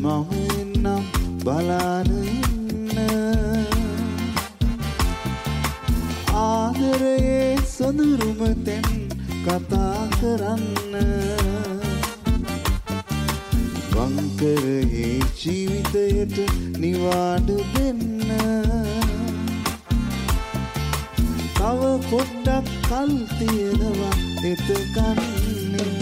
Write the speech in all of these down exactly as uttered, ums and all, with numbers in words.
මම එන්නම් බලාන ඉන්න ආදරයේ සොඳුරුම තෙන් කතා කරන්න වංකරයේ ජීවිතයට නිවාඩු දෙන්න තව පොඩ්ඩක් කල් තියෙනවා එතකන් ඉන්න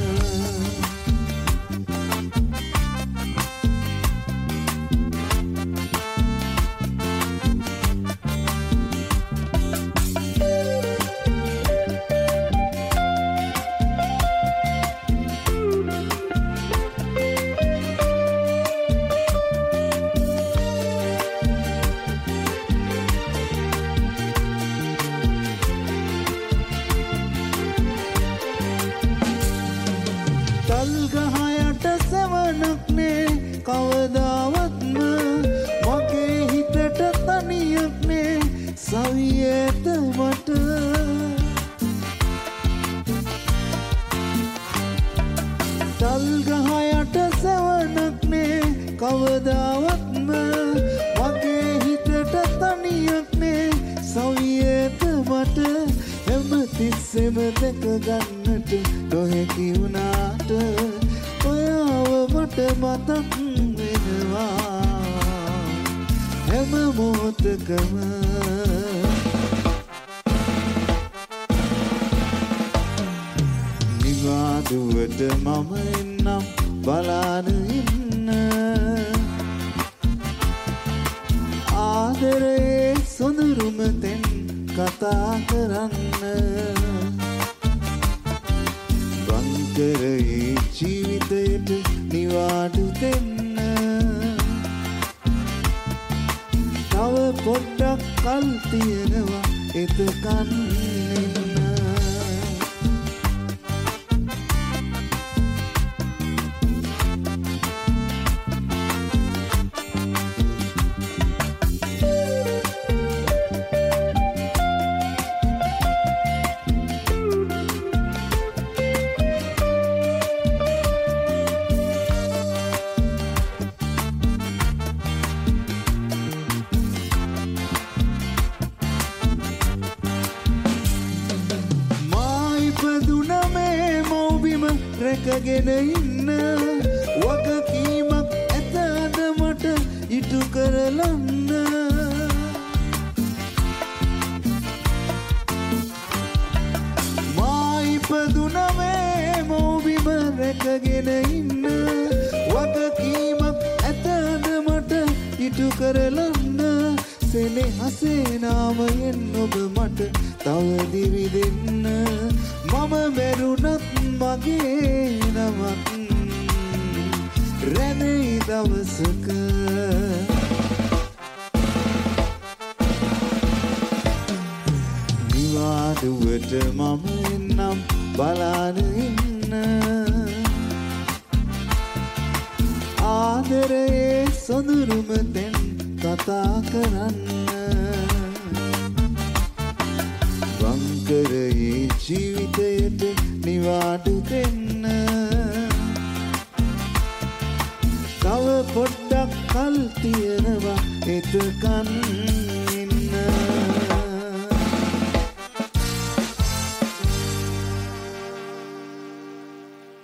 තල්ගහයට සෙවණක්නේ කවදාවත්ම මගේ හිතට තනියක්නේ සවියේත මට තල්ගහයට සෙවණක්නේ කවදාවත්ම මගේ හිතට තනියක්නේ සවියේත මට හැම තිස්සෙම දැක ගන්නට නොහැකි වුණාට ඔයාව මට මතක් වෙනවා හැම මොහොතකම නිවාඩුවට මම එන්නම් බලාන ඉන්න ආදරයේ සොඳුරුම තෙන් කතා කරන්න වංකරයේ ජීවිතයට නිවාඩු දෙන්න තව පොඩ්ඩක් කල් තියෙනවා එතකන් ඉන්න රැකගෙන ඉන්න වගකීමක් ඇතද මට ඉටු කරලන්න මා ඉපදුනමේ මෝබිම රැකගෙන ඉන්න වගකීමක් ඇතද මට ඉටු කරලන්න සෙනෙහසේ නාමයෙන් ඔබ මට තව දිවි දෙන්න මම මැරුණත් මගේ නමක් රැඳෙයි දවසක නිවාඩුවට මම එන්නම් බලාන ඉන්න ආදරයේ සොඳුරුම තෙන් කතා කරන්න වංකරයේ ජීවිතයට නිවාඩු දෙන්න තව පොඩ්ඩක් කල් තියෙනවා එතකන්